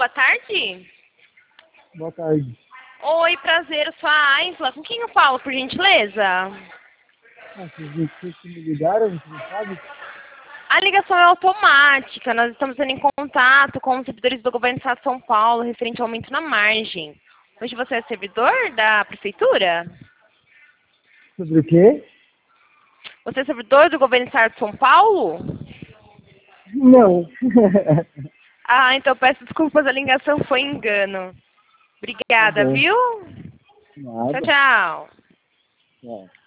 boa tarde. Boa tarde. Oi, prazer, eu sou a Aisla. Com quem eu falo, por gentileza? Vocês que me ligaram, você não sabe? A ligação é automática. Nós estamos sendo em contato com os servidores do governo do estado de São Paulo referente ao aumento na margem. Hoje você é servidor da prefeitura? Sobre o quê? Você é servidor do governo do estado de São Paulo? Não. Ah, então peço desculpas, a ligação foi engano. Tá Obrigada, bom. viu? Tchau, Nada. tchau. Tchau.